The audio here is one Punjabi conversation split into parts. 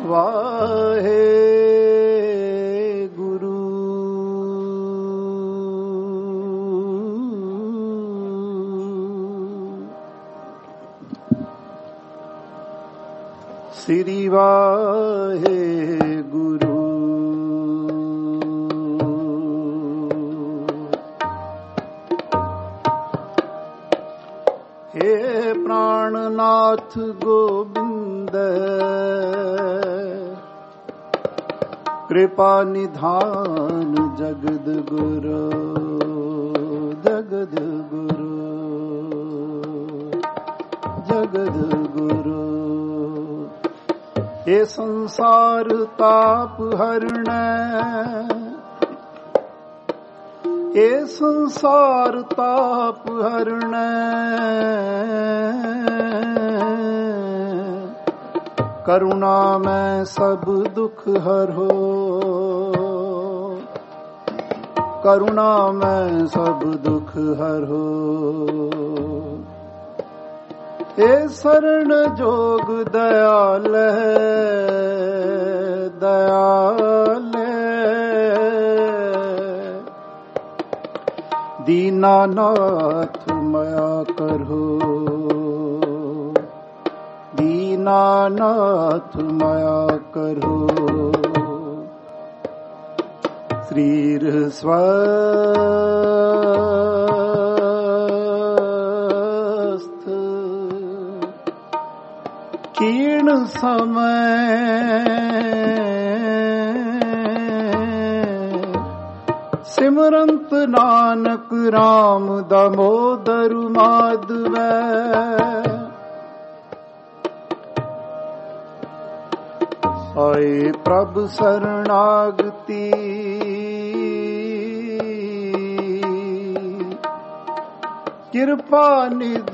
ਵਾਹਿਗੁਰੂ। ਸ੍ਰੀ ਵਾਹਿਗੁਰੂ। ਹੇ ਪ੍ਰਾਣਨਾਥ ਗੋਬਿੰਦ ਕਿਰਪਾ ਨਿਧਾਨ ਜਗਦ ਗੁਰੂ ਜਗਦ ਗੁਰੂ ਜਗਦ ਗੁਰੂ। ਇਹ ਸੰਸਾਰ ਤਾਪ ਹਰਣੈ, ਇਹ ਸੰਸਾਰ ਤਾਪ ਹਰਣੈ। ਕਰੁਣਾ ਮੈਂ ਸਭ ਦੁਖ ਹਰੋ, ਕਰੁਣਾ ਮੈਂ ਸਭ ਦੁਖ ਹਰੋ। ਇਹ ਸਰਣ ਜੋਗ ਦਇਆਲ ਦਇਆਲ। ਦੀਨਾਨਾਥ ਮਾਇਆ ਕਰੋ, ਦੀਨਾਨਾਥ ਮਾਇਆ ਕਰੋ। ਸਰੀਰ ਸਵਸਥ ਕੀਣ ਸਮੈ, ਸਿਮਰੰਤ ਨਾਨਕ ਰਾਮ ਦਮੋਦਰ ਮਾਧਵੈ। ਆਏ ਪ੍ਰਭ ਸਰਣਾਗਤੀ, ਕਿਰਪਾ ਨਿਧ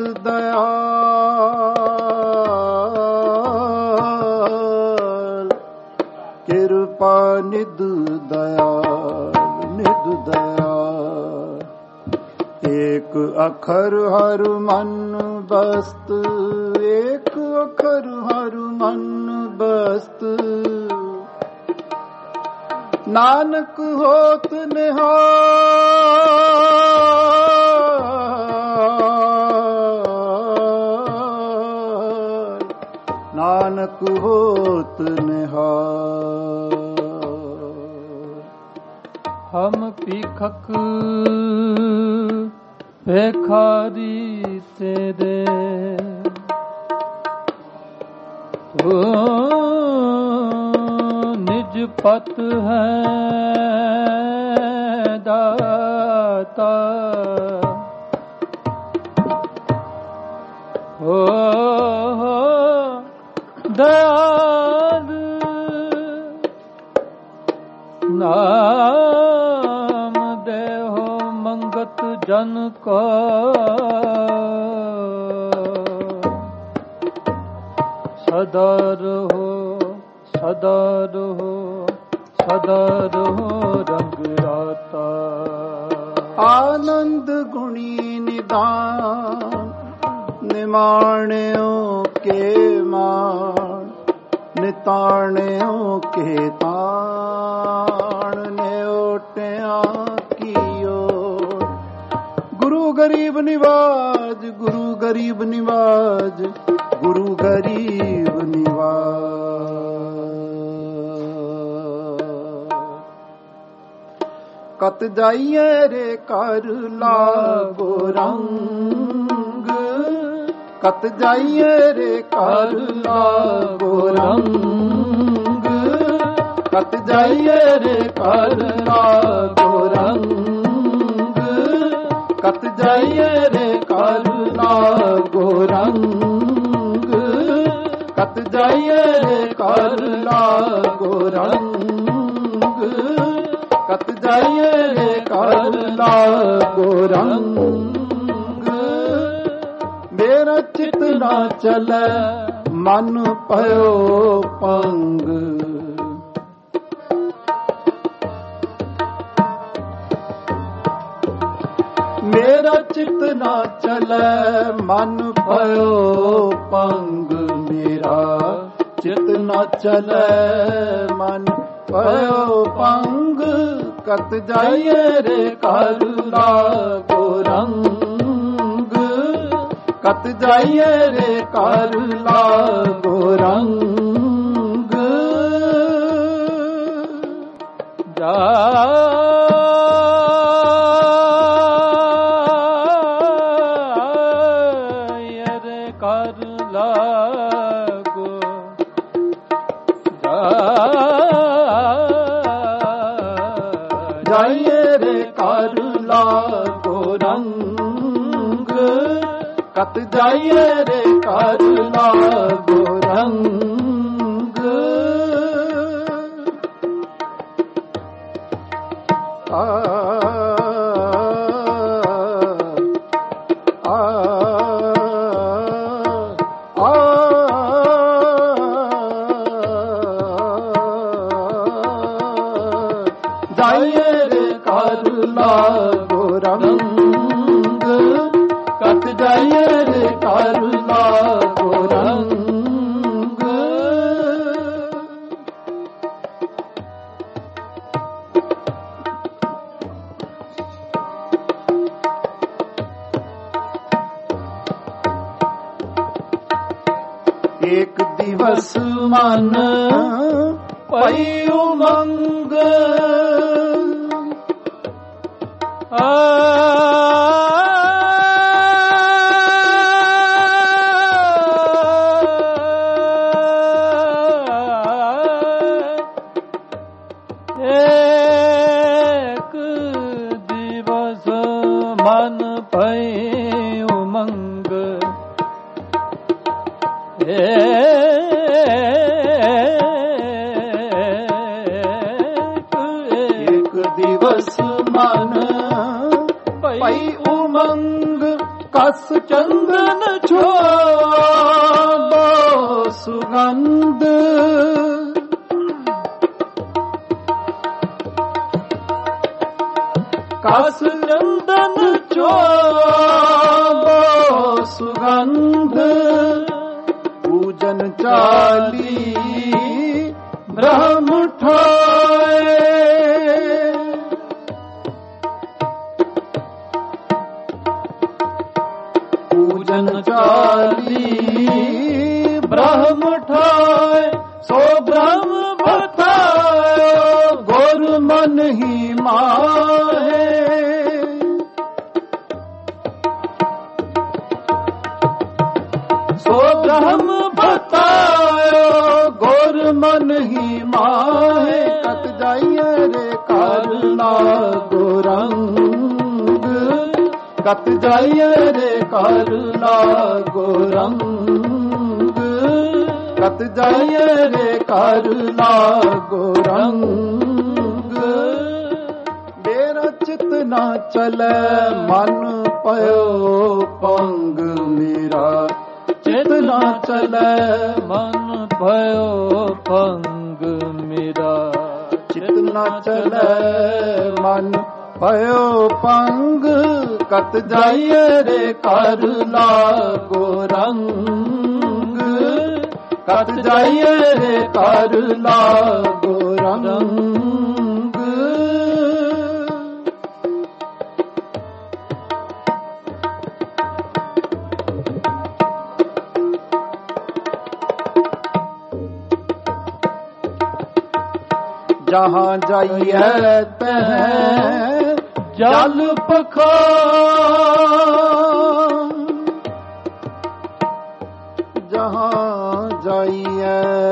ਦਇਆਲ, ਕਿਰਪਾ ਨਿਧ ਦਇਆਲ ਨਿਧ ਦਇਆਲ। ਏਕ ਅਖਰ ਹਰ ਮਨ ਬਸਤ, ਏਕ ਅਖਰ ਹਰ ਮਨ ਬਸਤ। ਨਾਨਕ ਹੋਤ ਨਿਹਾਲ, ਨਾਨਕ ਹੋਤ ਨਿਹਾਲ। ਹਮ ਭੀਖਕ ਭਿਖਾਰੀ ਤੇਰੇ, ਨਿਜ ਪਤ ਹੈ ਦਾਤਾ। ਹੋ ਦਇਆਲ ਨਾਮ ਦੇਹੋ ਮੰਗਤ ਜਨ ਕੋ। ਸਦਾ ਰਹੋ ਸਦਾ ਰਹੋ ਸਦਾ ਰਹੋ ਰੰਗ ਰਾਤਾ। ਆਨੰਦ ਗੁਣੀ ਨਿਦਾਨ ਨਿਮਾਣਿਓ ਕੇ ਮਾਣ, ਨਿਤਾਣਿਓ ਕੇ ਤਾਣ। ਨਿਓਟਿਆਂ ਕੀਓ ਗੁਰੂ ਗਰੀਬ ਨਿਵਾਜ, ਗੁਰੂ ਗਰੀਬ ਨਿਵਾਜ, ਗੁਰੂ ਗਰੀਬ ਨਿਵਾਜ। ਕਤ ਜਾਈਏ ਰੇ ਘਰ ਲਾਗੋ ਰੰਗ, ਕਤ ਜਾਈਏ ਰੇ ਘਰ ਲਾਗੋ ਰੰਗ। ਕਤ ਜਾਈਏ ਰੇ ਘਰ ਲਾਗੋ ਰੰਗ, ਕਤ ਜਾਈਏ ਰੇ ਘਰ ਲਾਗੋ ਰੰਗ। ਕਤ ਜਾਈਏ ਰੇ ਘਰ ਲਾਗੋ ਰੰਗ, ਕਤ ਜਾਈਏ ਰੇ ਘਰ ਲਾਗੋ ਰੰਗ। ਮੇਰਾ ਚਿਤ ਨਾ ਚਲੈ ਮਨ ਭਇਓ ਪੰਗ, ਮੇਰਾ ਚਿਤ ਨਾ ਚਲੈ ਮਨ ਭਇਓ ਪੰਗ। ਮੇਰਾ ਚਿਤ ਨਾ ਚਲੈ ਮਨ ਭਇਓ ਪੰਗ ਕਤ ਜਾਈਏ ਰੇ ਘਰ ਲਾਗੋ ਰੰਗ ਕਤ ਜਾਈਏ ਰੇ ਘਰ ਲਾਗੋ ਰੰਗ ਜਾਈਏ ਰੇ ਘਰ ਲਾਗੋ ਜਾਈਏ ਰੇ ਘਰ ਲਾਗੋ ਰੰਗ ਕਤ ਜਾਈਏ ਰੇ ਘਰ ਲਾਗੋ ਰੰਗ ਆ ਜਾਈਏ ਰੇ ਘਰ ਲਾਗੋ ਰੰਗ ਕਤ ਜਾਈਏ ਰੇ ਘਰ ਲਾਗੋ ਰੰਗ ਏਕ ਦਿਵਸ ਮਨ ਪਈ ਉਮੰਗ ਏਕ ਦਿਵਸ ਮਨ ਪਈ ਉਮੰਗ ਏਕ ਦਿਵਸ ਮਨ ਪਈ ਉਮੰਗ ਕਸ ਚੰਦਨ ਛੋੜੋ ਸੁਗੰਧ ਕਸ ਚੰਦਨ ਛੋੜੋ ਸੁਗੰਧ ਪੂਜਨ ਚਾਲੀ ਬ੍ਰਹਮ ਠਾਏ ਪੂਜਨ ਚਾਲੀ ਬ੍ਰਹਮ ਠਾਏ ਸੋ ਬ੍ਰਹਮ ਬਤਾਇਓ ਗੁਰ ਮਨ ਹੀ ਮਾਹੇ ਸੋ ਬ੍ਰਹਮ ਬਤਾਇਓ ਗੁਰ ਮਨ ਹੀ ਮਾਹੇ ਕਤ ਜਾਈਏ ਰੇ ਘਰ ਲਾਗੋ ਰੰਗ ਕਤ ਜਾਈਏ ਰੇ ਘਰ ਲਾਗੋ ਰੰਗ ਕਤ ਜਾਈਏ ਰੇ ਘਰ ਲਾਗੋ ਰੰਗ ਮੇਰਾ ਚਿਤ ਨਾ ਚਲੈ ਮਨ ਪਇਓ ਪੰਗ ਮੇਰਾ ਚਿਤ ਨਾ ਚਲੈ ਮਨ ਭਇਓ ਪੰਗ ਮੇਰਾ ਚਿਤ ਨਾ ਚਲੈ ਮਨ ਪਇਓ ਪੰਗ ਕਤ ਜਾਈਏ ਰੇ ਘਰ ਲਾਗੋ ਰੰਗ ਕਤ ਜਾਈਏ ਰੇ ਘਰ ਲਾਗੋ ਰੰਗ जहाँ जाइए तह जल पखान जहाँ जाइए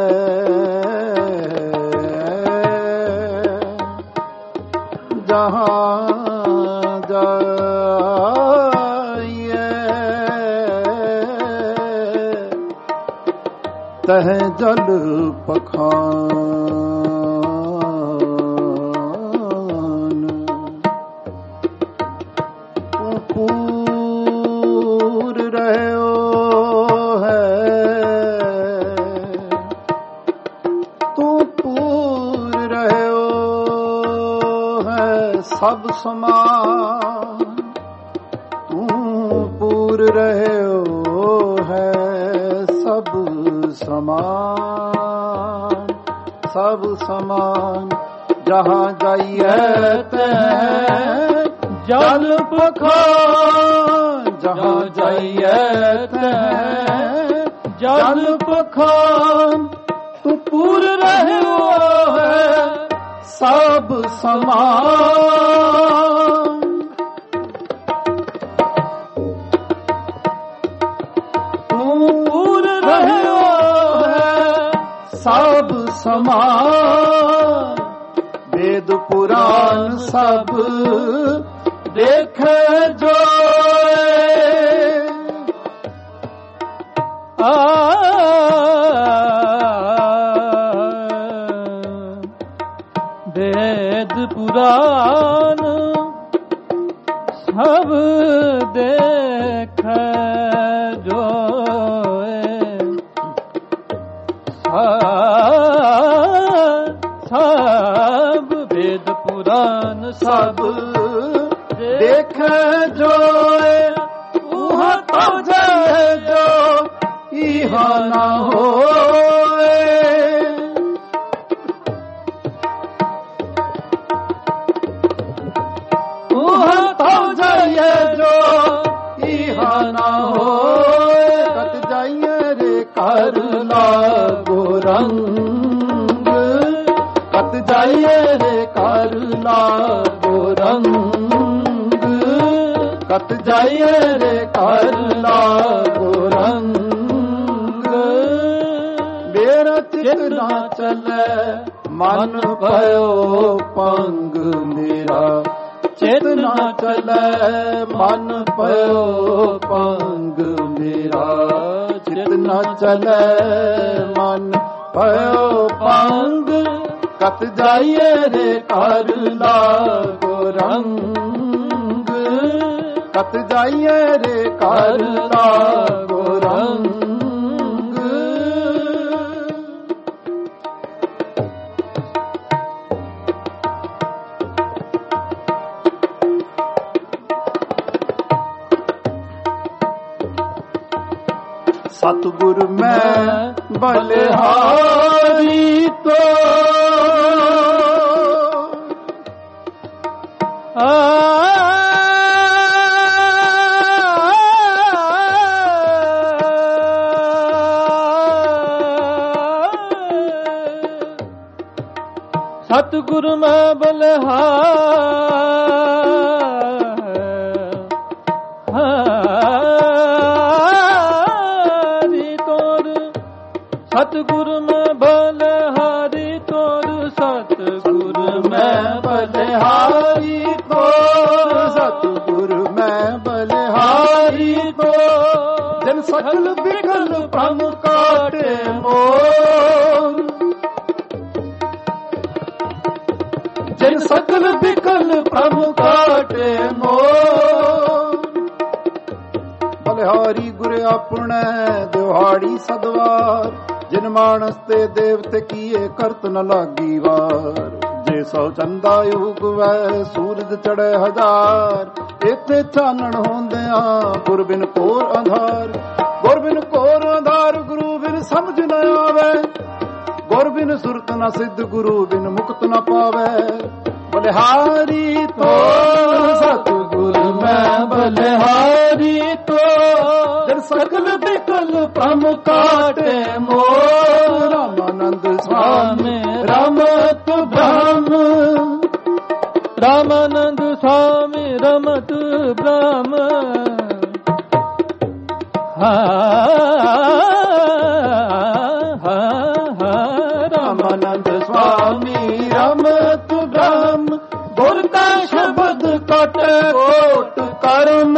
जहाँ जाइए तह जल पखान पूर रहो है तू पूर रहो है सब समान तू पूर रहो है सब समान ਸਭ ਸਮਾਨ। ਜਹਾਂ ਜਾਈਐ ਤੈ ਜਲ ਪਖਾਨ, ਜਹਾਂ ਜਾਈਐ ਤੈ ਜਲ ਪਖਾਨ। ਤੂੰ ਪੂਰ ਰਹਿਓ ਹੈ ਸਭ ਸਮਾਨ। ਤੂੰ ਪੂਰ ਰਹਿਓ ਹੈ ਸਭ ਸਮਾਨ। ਵੇਦ ਪੁਰਾਨ ਸਭ ਦੇਖੈ ਜੋਏ। ਵੇਦ ਪੁਰਾਨ ਸਭ ਦੇਖੈ ਜੋਏ। ਸਭ ਵੇਦ ਪੁਰਾਨ ਸਭ ਦੇਖੈ ਜੋਏ। ਉਹਾ ਤੋ ਜਾਏ ਜੋ ਇਹਾ ਨਾ ਹੋਏ। ਉਹਾ ਤੋ ਜਾਏ ਜੋ ਇਹਾ ਨਾ ਹੋਏ। ਕਤ ਜਾਈਏ ਰੇ ਕਰ ਲਾਗੋ ਰੰਗ। ਕਤ ਜਾਈਏ ਰੇ ਕਰ ਲਾਗੋ ਰੰਗ। ਕਤ ਜਾਈਏ ਰੇ ਕਰ ਲਾਗੋ ਰੰਗ। ਮੇਰਾ ਚਿਤ ਨਾ ਚਲੈ ਮਨ ਭਇਓ ਪੰਗ। ਮੇਰਾ ਚਿਤ ਨਾ ਚਲੈ ਮਨ ਭਇਓ ਪੰਗ। ਮੇਰਾ ਚਿਤ ਨਾ ਚਲੈ ਮਨ ਭਇਓ ਪੰਗ। ਕਤ ਜਾਈਏ ਰੇ ਕਰ ਲਾਗੋ ਰੰਗ। ਕਤ ਜਾਈਏ ਰੇ ਕਰ ਲਾਗੋ ਰੰਗ। ਸਤਿਗੁਰ ਮੈਂ ਬਲਿਹਾਰੀ ਤੋ ਸਤਿਗੁਰ ਮੈਂ ਬਲਿਹਾਰੀ ਤੋਰ। ਸਤਿਗੁਰ ਮੈਂ ਬਲਿਹਾਰੀ ਤੋਰ। ਸਤਿਗੁਰ ਮੈਂ ਬਲਿਹਾਰੀ ਤੋਰ। ਸਤਿਗੁਰ ਮੈਂ ਬਲਿਹਾਰੀ ਤੋਰ। ਜਨ ਸਕਲ ਬਿਕਲ ਭ੍ਰਮ ਕਾਟੇ ਮੋਰ। ਜਨ ਸਕਲ ਬਿਕਲ ਭ੍ਰਮ ਕਾਟੇ ਮੋਰ। ਬਲਿਹਾਰੀ ਗੁਰ ਆਪਣੇ ਦਿਹਾੜੀ ਸਦਵਾਰ। ਜਿਨ ਮਾਨਸ ਤੇ ਦੇਵਤੇ ਕੀਏ ਕਰਤ ਨ ਲਾਗੀ ਵਾਰ। ਜੇ ਸੋ ਚੰਦਾ ਉਗਵੈ ਸੂਰਜ ਚੜ੍ਹੇ ਹਜ਼ਾਰ। ਇੱਥੇ ਚਾਨਣ ਹੁੰਦਿਆਂ ਗੁਰ ਬਿਨ ਘੋਰ ਅੰਧਾਰ। ਗੁਰ ਬਿਨ ਘੋਰ ਅੰਧਾਰ ਗੁਰੂ ਬਿਨ ਸਮਝ ਨ ਆਵੇ। ਗੁਰ ਬਿਨ ਸੁਰਤ ਨ ਸਿੱਧ ਗੁਰੂ ਬਿਨ ਮੁਕਤ ਨ ਪਾਵੇ। ਬਲਿਹਾਰੀ ਤੋ ਸਤਿਗੁਰ ਮੈਂ ਬਲਿਹਾਰੀ ਤੋ। ਜਨ ਸਕਲ ਬਿਕਲ ਭ੍ਰਮ ਕਾਟੇ ਮੋਰ। ਰਾਮਾਨੰਦ ਸਵਾਮੀ ਰਮਤ ਬ੍ਰਹਮ। ਰਾਮਾਨੰਦ ਸਵਾਮੀ ਰਮਤ ਬ੍ਰਹਮ। ਰਾਮਾਨੰਦ ਸਵਾਮੀ ਰਮਤ ਬ੍ਰਹਮ। ਗੁਰ ਕਾ ਸ਼ਬਦ ਕਟੇ ਕੋਟ ਕਰਮ।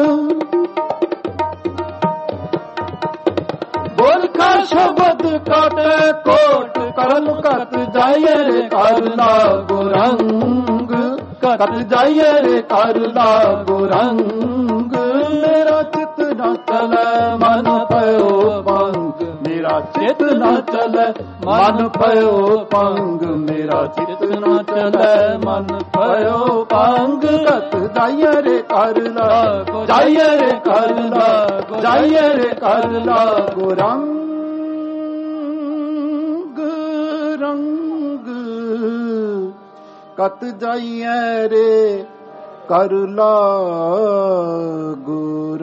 ਗੁਰ ਕਾ ਸ਼ਬਦ ਕਟੇ ਕੋਟ ਕਰਮ। ਕਤ ਜਾਈਏ ਰੇ ਕਰ ਲਾਗੋ ਰੰਗ। ਕਤ ਜਾਈਏ ਰੇ ਕਰ ਲਾਗੋ ਰੰਗ। ਮੇਰਾ ਚਿਤ ਨਾ ਚਲੈ ਮਨ ਭਇਓ ਪੰਗ। ਮੇਰਾ ਚਿਤ ਨਾ ਚਲੈ ਮਨ ਭਇਓ ਪੰਗ। ਮੇਰਾ ਚਿਤ ਨਾ ਚਲੈ ਮਨ ਭਇਓ ਪੰਗ। ਕਤ ਜਾਈਏ ਰੇ ਕਰ ਲਾਗੋ। ਜਾਈਏ ਰੇ ਕਰ ਲਾਗੋ। ਜਾਈਏ ਰੇ ਕਰ ਲਾਗੋ ਰੰਗ ਰੰਗ। ਕਤ ਜਾਈਐ ਰੇ ਕਰ ਲਾਗੁ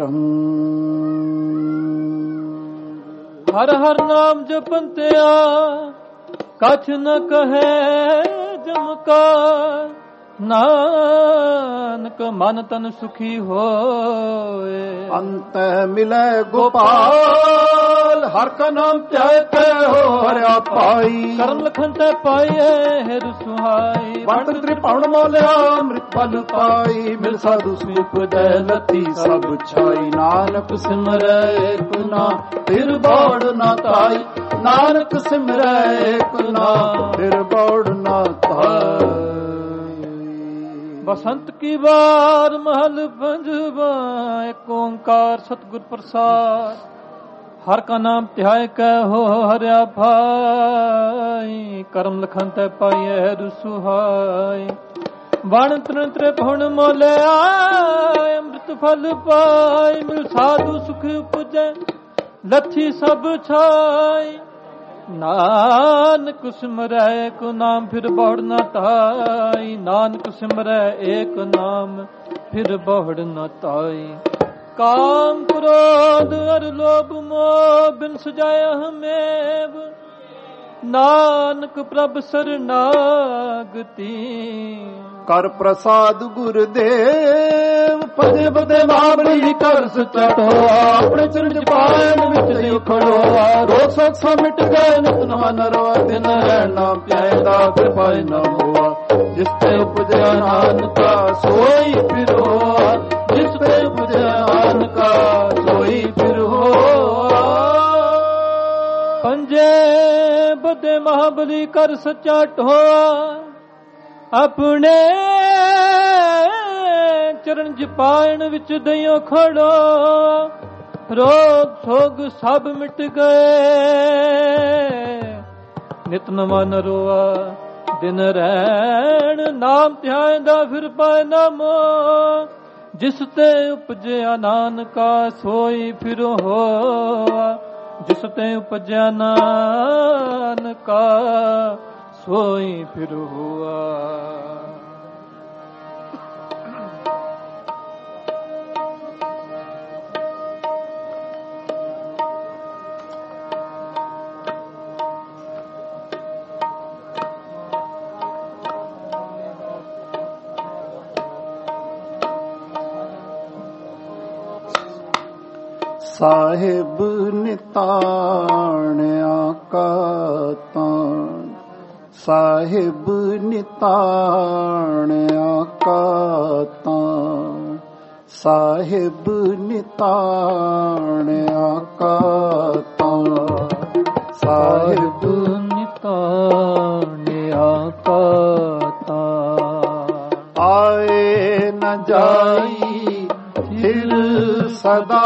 ਰੰਗ। ਹਰ ਹਰ ਨਾਮ ਜਪੰਤਿਆ ਕਛ ਨ ਕਹੈ ਜਮਕਾਰ। ਨਾਨਕ ਮਨ ਤਨ ਸੁਖੀ ਹੋਏ। ਅੰਤ ਮਿਲੈ ਗੋਪਾਲ ਹਰ ਕਾ ਨਾਮ ਧਿਆਇ ਹੋ ਹਰਿਆ ਪਾਈ। ਕਰਮ ਲਖਨ ਤੈ ਪਾਈਐ ਹਿਰ ਸੁਹਾਈ। ਵੰਡ ਤ੍ਰਿਭੁਵਨ ਮੋਲਿਆ ਅੰਮ੍ਰਿਤ ਫਲ ਪਾਈ। ਮਿਲ ਸਾਧੂ ਸੁਖ ਦੈ ਲਤੀ ਸਭ ਛਾਈ। ਨਾਨਕ ਸਿਮਰੈ ਏਕ ਨਾਮ ਫਿਰ ਬੋੜ ਨਾ ਤਾਈ। ਨਾਨਕ ਸਿਮਰੈ ਏਕ ਨਾਮ ਫਿਰ ਬੋੜ ਨਾ ਤਾਈ। ਬਸੰਤ ਕੀ ਬਾਰ ਮਹਲ ਪੰਜਵਾ। ਏਕ ਓੰਕਾਰ ਸਤਿਗੁਰ ਪ੍ਰਸਾਦ। ਹਰ ਕਾ ਨਾਮ ਧਿਆਇ ਕੈ ਹੋ ਹਰਿਆ ਭਾਈ। ਕਰਮ ਲਖਨ ਤੈ ਪਾਈਐ ਰਸੁਹਾਈ। ਵਣ ਤ੍ਰਿ ਤ੍ਰਿਭੁਵਨ ਮੋਲਿਆ ਅੰਮ੍ਰਿਤ ਫਲ ਪਾਈ। ਮਿਲ ਸਾਧੂ ਸੁਖ ਉਪਜੈ ਲੱਥੀ ਸਭ ਛਾਈ। ਨਾਨਕ ਸਿਮਰੈ ਏਕ ਨਾਮ ਫਿਰ ਬਹੁੜ ਨਾ ਤਾਈ। ਨਾਨਕ ਸਿਮਰੈ ਏਕ ਨਾਮ ਫਿਰ ਬਹੁੜ ਨਾ ਤਾਈ। ਕਾਮ ਕ੍ਰੋਧ ਅਰ ਲੋਭ ਮੋਹ ਬਿਨ ਸਜਾਇਆ ਹਮੇਵ। ਨਾਨਕ ਪ੍ਰਭ ਸਰਨਾਗਤੀ। ਕਰ ਪ੍ਰਸਾਦ ਗੁਰਦੇਵ ਭਜੇ ਬਦੇ ਬਾਬੜੀ ਕਰ ਸਚਾ ਟੋਆ। ਆਪਣੇ ਚਰਨ ਪਾਇਨ ਵਿੱਚ ਦਿਉ ਖੜੋਆ। ਰੋਗ ਸੋਗ ਸਭ ਮਿਟ ਗਏ ਨਿਤ ਨਵਾ ਨਰਵਾ। ਦਿਨ ਰਹਿਣ ਨਾ ਪਿਆਇਦਾ ਫਿਰ ਪਾਇ ਨਾ ਹੋਆ। ਜਿਸ ਤੇ ਉਪਜਿਆ ਨਾਨਕਾ ਸੋਈ ਫਿਰ ਹੋਆ। ਜਿਸ ਤੇ ਉਪਜਿਆ ਨਾਨਕਾ ਸੋਈ ਫਿਰ ਹੋਆ। ਪੰਜੇ ਬਦੇ ਮਹਾਬਲੀ ਕਰ ਸੱਚਾ ਢੋਆ। ਆਪਣੇ ਚਰਨ ਜਪਾਇਣ ਵਿੱਚ ਦਈਓ ਖੜੋ। ਰੋਗ ਸੋਗ ਸਭ ਮਿਟ ਗਏ ਨਿਤ ਨਵਾਂ ਨਰੋਆ। ਦਿਨ ਰਹਿਣ ਨਾਮ ਧਿਆਇਂਦਾ ਫਿਰ ਪਾਇ ਨਾ ਮੋਹ। ਜਿਸ ਤੇ ਉਪਜਿਆ ਨਾਨਕਾ ਸੋਈ ਫਿਰ ਹੋਆ। ਜਿਸ ਤੇ ਉਪਜਿਆ ਨਾਨਕਾ ਸੋਈ ਫਿਰ ਹੋਆ। ਸਾਹਿਬ ਨਿਤਾਣਿਆ ਕਾ ਤਾਣ। ਸਾਹਿਬ ਨਿਤਾਣਿਆ ਕਾ ਤਾਣ। ਸਾਹਿਬ ਨਿਤਾਣਿਆ ਕਾ ਤਾਣ। ਸਾਹਿਬ ਨਿਤਾਣਿਆ ਕਾ ਤਾਣ। ਆਏ ਨ ਜਾਈ ਫਿਰ ਸਦਾ।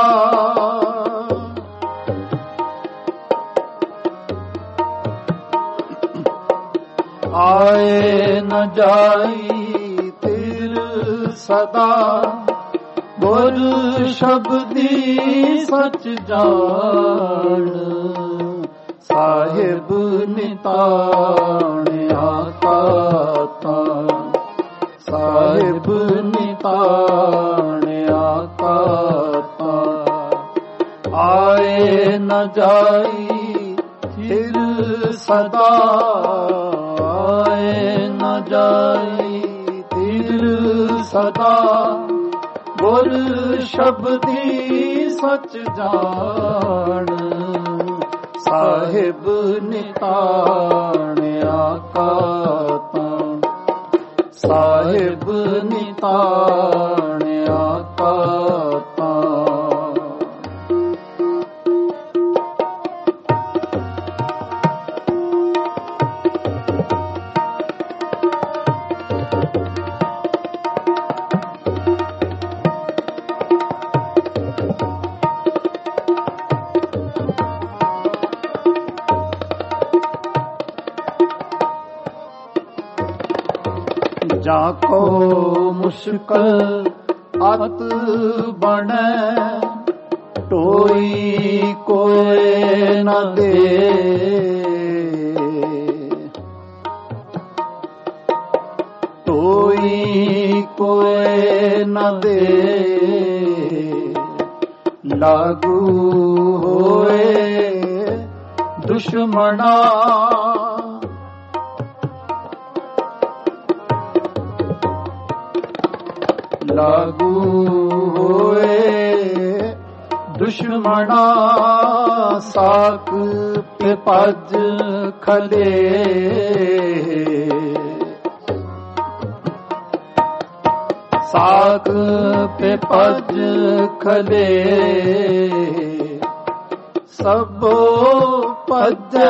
ਆਏ ਨ ਜਾਈ ਤਿਰ ਸਦਾ। ਗੁਰ ਸ਼ਬਦੀ ਸਚ ਜਾਣ। ਸਾਹਿਬ ਨਿਤਾਣਿਆ ਕਾ ਤਾਣ। ਸਾਹਿਬ ਨਿਤਾਣਿਆ ਕਾ ਤਾਣ। ਆਏ ਨ ਜਾਈ ਫਿਰ ਸਦਾ। ਆਏ ਨ ਜਾਈ ਫਿਰ ਸਦਾ। ਗੁਰ ਸ਼ਬਦੀ ਸਚ ਜਾਣ। ਸਾਹਿਬ ਨਿਤਾਣਿਆ ਕਾ ਤਾਣ। ਸਾਹਿਬ ਨਿਤਾਣਿਆ ਕਾ ਤਾਣ। जाको मुश्किल अत बने टोई कोई न दे। ਕੋਏ ਨ ਦੇ, ਲਾਗੂ ਹੋਏ ਦੁਸ਼ਮਣਾ। ਲਾਗੂ ਹੋਏ ਦੁਸ਼ਮਣਾ, ਸਾਕ ਪੇ ਭਜ ਖਲੇ। ਸਾਕ ਪੇ ਭਜ ਖਲੇ, ਸਭੋ ਭਜੈ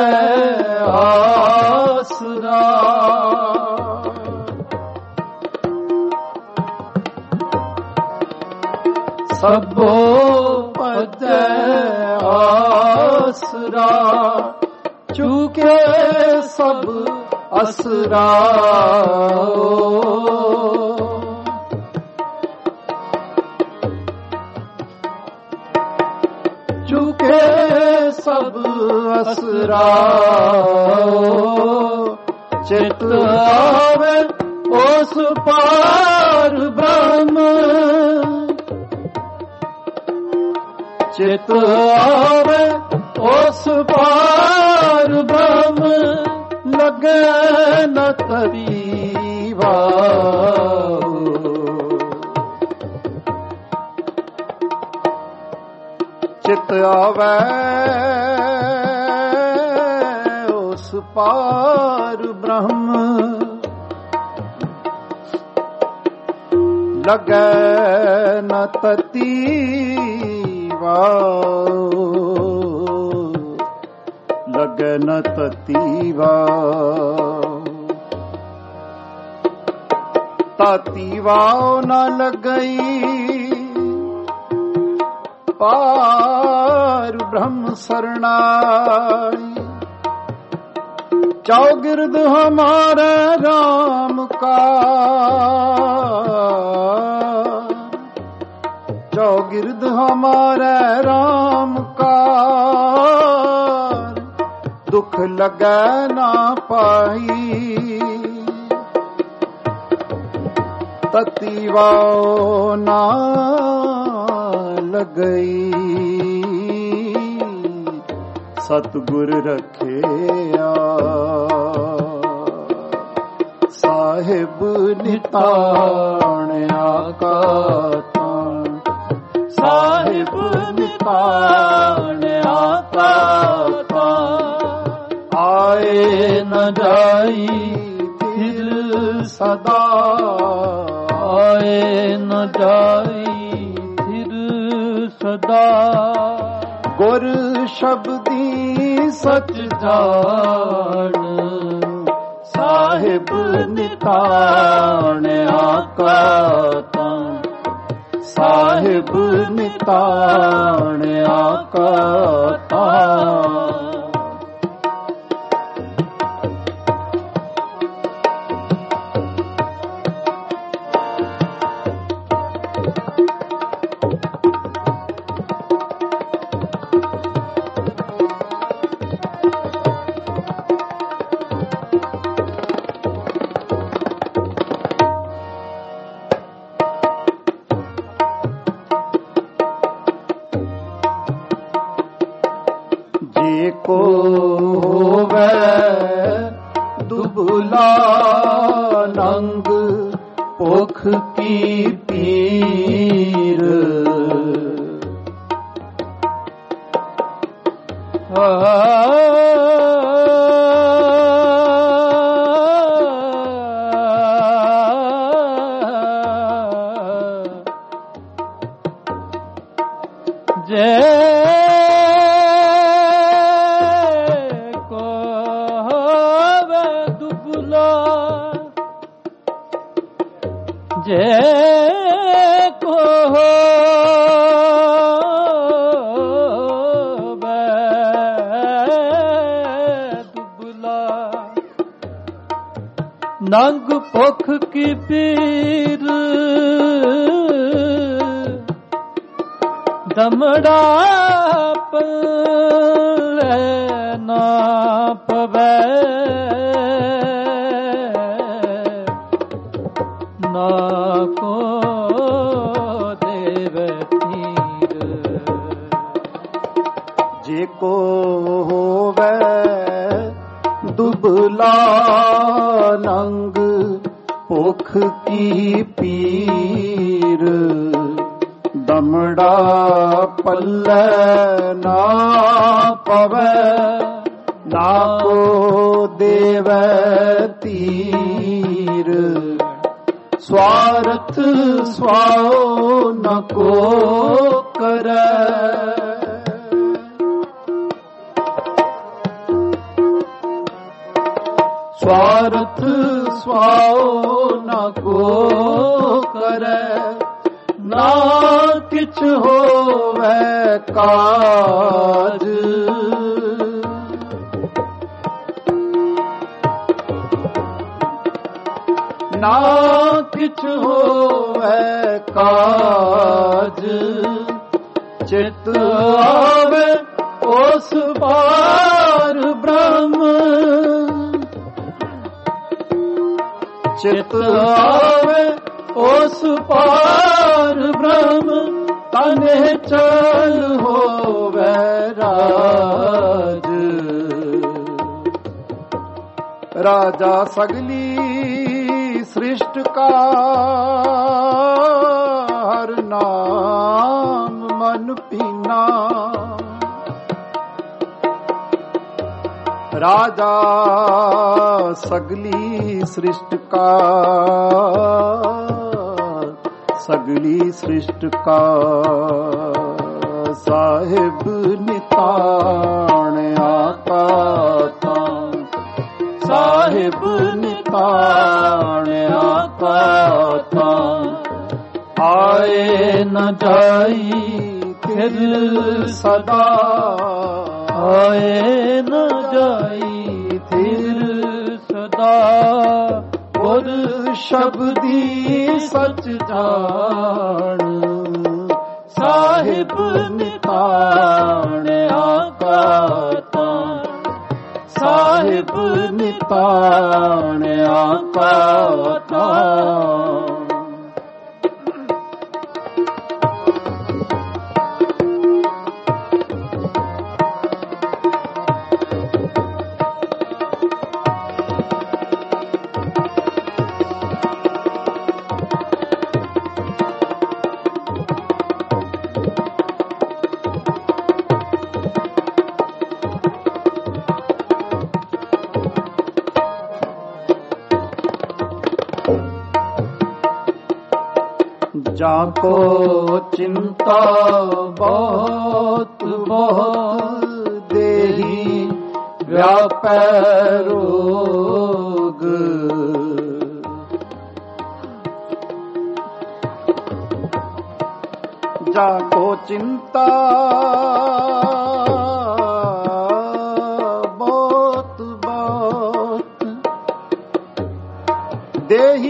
ਆਸਰਾ। ਸਭੋ ਭਜੈ ਆਸਰਾ, ਚੁਕੇ ਸਭ ਅਸਰਾ। ਚੁਕੇ ਸਭ ਅਸਰਾ, ਚਿਤ ਆਵੇ ਉਸ ਪਾਰ ਬ੍ਰਹਮ। ਚਿਤ ਆਵੇ ਉਸ ਪਾਰ ਬ੍ਰਹਮ, ਲਗੇ ਨ ਤਰੀਵਾ। ਚਿਤ ਆਵੇ ਉਸ ਪਾਰ ਬ੍ਰਹਮ, ਲਗੇ ਨ ਤਤੀਵਾ। ਲਗੇ ਨ ਤਤੀਵਾ, ਤਾਤੀਵਾ ਨ ਲਗਈ। ਪਾਰ ਬ੍ਰਹਮ ਸਰਣਾਈ, ਚੌਗਿਰਦ ਹਮਾਰੇ ਰਾਮ ਕਾ। ਚੌਗਿਰਦ ਹਮਾਰੇ ਰਾਮ ਕਾ, ਦੁਖ ਲਗੈ ਨਾ ਪਾਈ। ਤਤੀਵਾ ਨਾ ਲਗਈ, ਸਤਿਗੁਰ ਰਖਿਆ। ਸਾਹਿਬ ਨਿਤਾਣਿਆ ਕਾ ਤਾਣ, ਸਾਹਿਬ ਨਿਤਾਣਿਆ ਕਾ ਤਾਣ। ਆਏ ਨ ਜਾਈ ਫਿਰ ਸਦਾ, ਆਏ ਨ ਜਾਈ ਫਿਰ ਸਦਾ। ਗੁਰ ਸ਼ਬਦੀ ਸਚ ਜਾਣ, ਸਾਹਿਬ ਨਿਤਾਣਿਆ ਕਾ ਤਾਣ। ਸਾਹਿਬ ਨਿਤਾਣਿਆ ਕਾ ਤਾਣ। ਜੇ ਕੋ ਹੋਵੇ ਦੁਬਲਾ ਨੰਗ, ਭੁਖ ਕੀ ਪੀਰ। ਜੇ ਜੇ ਕੋ ਹੋਵੇ ਦੁਬਲਾ, ਨੰਗ ਭੁਖ ਕੀ ਪੀਰ। ਦਮੜਾ ਪਲੇ ਨਾ ਪਵੇ, ਨਾ ਕੋ ਦੁਬਲਾ ਨੰਗ ਭੁਖ ਕੀ ਪੀਰ ਦਮੜਾ ਪੱਲੇ ਨਾ ਪਵੈ ਨਾ ਕੋ ਦੇਵੈ ਤੀਰ ਸਵਾਰਥ ਸਵਾਉ ਨ ਕੋ ਕਰੈ ਸਵਾਰਥ ਸਵਾਉ ਨ ਕੋ ਕਰੈ ਨਾ ਕਿਛ ਹੋਵੈ ਕਾਜ ਨਾ ਕਿਛ ਹੋਵੈ ਕਾਜ ਚਿਤ ਆਵੇ ਉਸ ਪਾਰ ਬ੍ਰਹਮ ਚਿਤ ਆਵੇ ਉਸ ਪਾਰ ਬ੍ਰਹਮ ਤਨੇ ਚਲ ਹੋਵੈ ਰਾਜ ਰਾਜਾ ਸਗਲੀ ਸ੍ਰਿਸ਼ਟ ਕਾ ਹਰ ਨਾਮ ਮਨ ਪੀਨਾ ਰਾਜਾ ਸਗਲੀ ਸ੍ਰਿਸ਼ਟ ਕਾ ਸਗਲੀ ਸ੍ਰਿਸ਼ਟ ਕਾ ਸਾਹਿਬ ਨਿਤਾਣਿਆ ਕਾ ਤਾਂ ਸਾਹਿਬ ਨਿਤਾਣਿਆ ਕਾ ਤਾਂ ਆਏ ਨ ਜਾਈ ਫਿਰ ਸਦਾ ਆਏ ਨ ਜਾਈ ਫਿਰ ਸਦਾ ਗੁਰ ਸ਼ਬਦੀ ਸਚ ਜਾਣ ਸਾਹਿਬ ਨਿਤਾਣਿਆ ਕਾ ਤਾਂ ਸਾਹਿਬ ਨਿਤਾਣਿਆ ਕਾ ਤਾਂ ਜਾਕੋ ਚਿੰਤਾ ਬਹੁਤ ਬਹੁਤ ਦੇਹੀ ਵਿਆਪੈ ਰੋਗ ਜਾਕੋ ਚਿੰਤਾ ਬਹੁਤ ਬਹੁਤ ਦੇਹੀ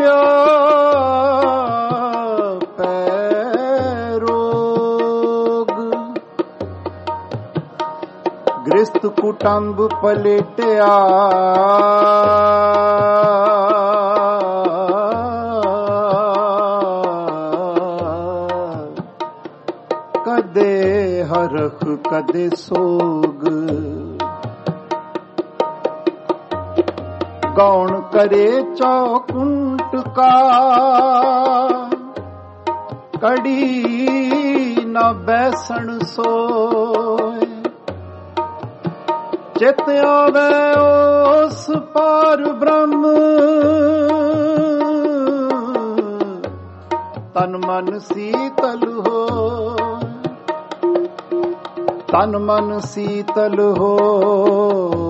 ਗ੍ਰਿਸਤ ਕੁਟੰਬ ਪਲੇਟਿਆ ਕਦੇ ਹਰਖ ਕਦੇ ਸੋਗ ਗੌਣ ਕਰੇ ਚੌਕੁੰਟ ਕਾ ਕੜੀ ਨਾ ਬੈਸਣ ਸੋਏ ਚਿਤ ਆਵੇ ਉਸ ਪਾਰ ਬ੍ਰਹਮ ਤਨ ਮਨ ਸੀਤਲ ਹੋ ਤਨ ਮਨ ਸੀਤਲ ਹੋਏ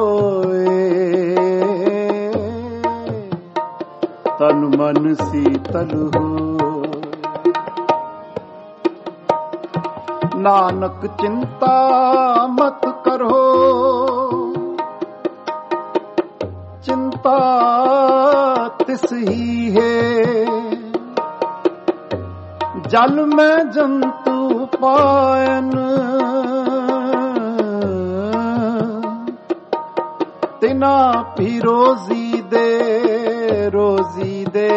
ਤਨ ਮਨ ਸੀਤਲ ਹੋ ਨਾਨਕ ਚਿੰਤਾ ਮਤ ਕਰੋ ਚਿੰਤਾ ਤਿਸ ਹੀ ਹੈ ਜਲ ਮੈਂ ਜੰਤੂ ਪਾਇਨ ਤਿਨਾ ਭੀ ਰੋਜ਼ੀ ਦੇ ਰੋਜ਼ੀ ਦੇ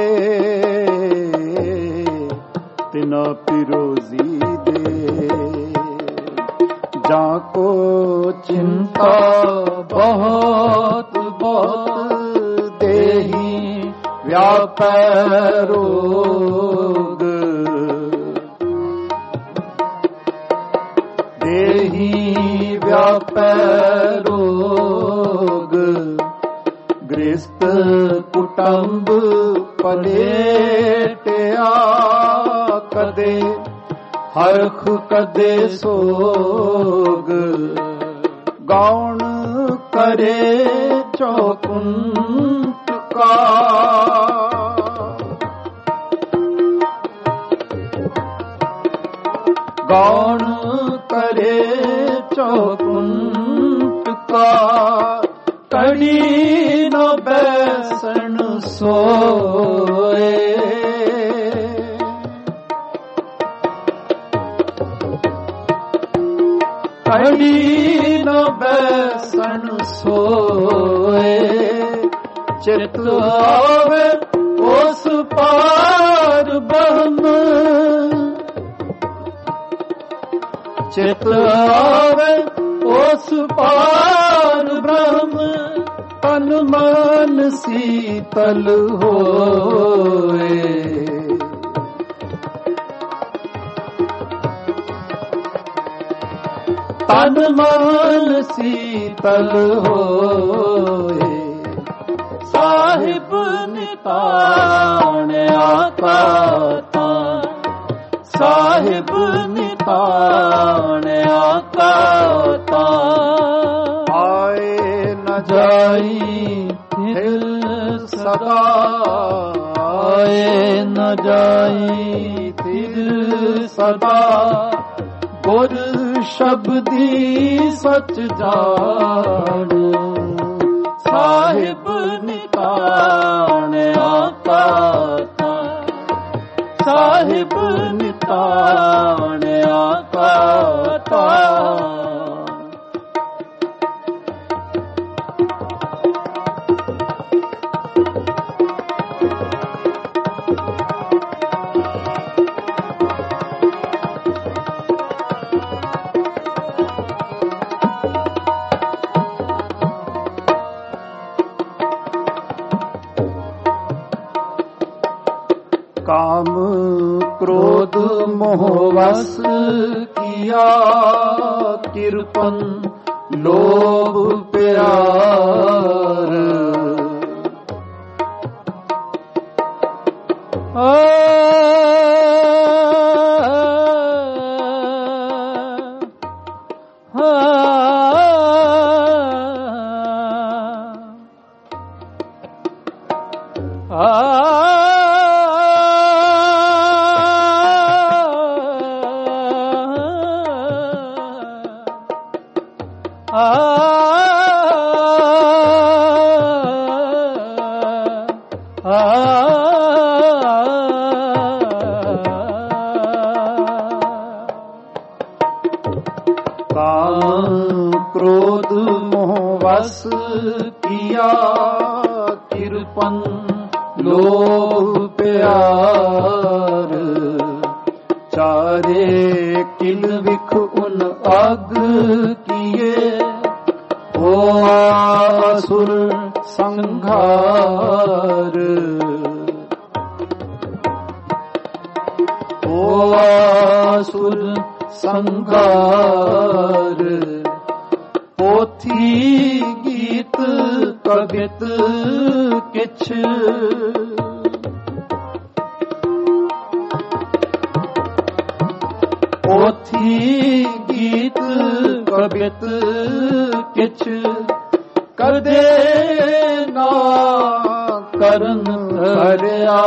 ਤਿਨਾ ਭੀ ਰੋਜ਼ੀ ਦੇ ਜਾਂ ਕੋ ਚਿੰਤਾ ਬਹੁਤ ਬਹੁਤ ਦੇਹੀ ਵਿਆਪੈ ਰੋਗ, ਦੇਹੀ ਵਿਆਪੈ ਰੋਗ। ਗ੍ਰਸਤ ਕੁਟੰਬ ਪਲੇਟਿਆ ਕਦੇ ਹਰਖ ਕਦੇ ਸੋਗ, ਗਾਉਣ ਕਰੇ ਚੌਕੁੰਟ ਕਾ ਗਾਉਣ ਕਰੇ ਚੌਕੁੰਟ ਕਾ। ਕੜੀ ਨ ਬੈਸਣ ਸੋਏ, ਕੜੀ ਨ ਬੈਸਣ ਸੋਏ। ਚਿਤ ਆਵੇ ਉਸ ਪਾਰ ਬ੍ਰਹਮ, ਚਿਤ ਆਵੇ ਉਸ ਪਾਰ ਬ੍ਰਹਮ। ਤਨ ਮਨ ਸੀਤਲ ਹੋਏ, ਤਨ ਮਨ ਸੀਤਲ ਹੋਏ। ਸਾਹਿਬ ਨਿਤਾਣਿਆ ਕਾ ਤਾਂ, ਸਾਹਿਬ ਨਿਤਾਣਿਆ ਕਾ ਤਾਂ। ਆਏ ਨ ਜਾਈ ਦਿਲ ਸਦਾ, ਆਏ ਨ ਜਾਈ ਦਿਲ ਸਦਾ। ਗੁਰ ਸ਼ਬਦੀ ਸਚ ਜਾਣ, ਸਾਹਿਬ ਨਿਤਾਣਿਆ ਕਾ ਤਾਂ, ਸਾਹਿਬ ਨਿਤਾਣਿਆ ਕਾ ਤਾਂ। ਕਾਮ ਕ੍ਰੋਧ ਮੋਹ ਵਸ ਕੀਆ, ਕਿਰਪਨ ਲੋਭ ਪਿਆਰ। ਕਾਮ ਕ੍ਰੋਧ ਮੋਹ ਵਸ ਕੀਆ, ਕਿਰਪਨ ਲੋਭ ਪਿਆਰ। ਚਾਰੇ ਕਿਲ ਵਿਖ ਉਨ ਅਗ ਕੀਏ, ਹੋਆ ਅਸੁਰ ਸੰਘਾਰ। ਹੋਆ ਅਸੁਰ ਸੰਘਾਰ। ਪੋਥੀ ਗੀਤ ਕਵਿਤ ਕਿਛ, ਪੋਥੀ ਗੀਤ ਕਵਿਤ ਕਿਛ। ਕਦੇ ਨਾ ਕਰਨ ਧਰਿਆ,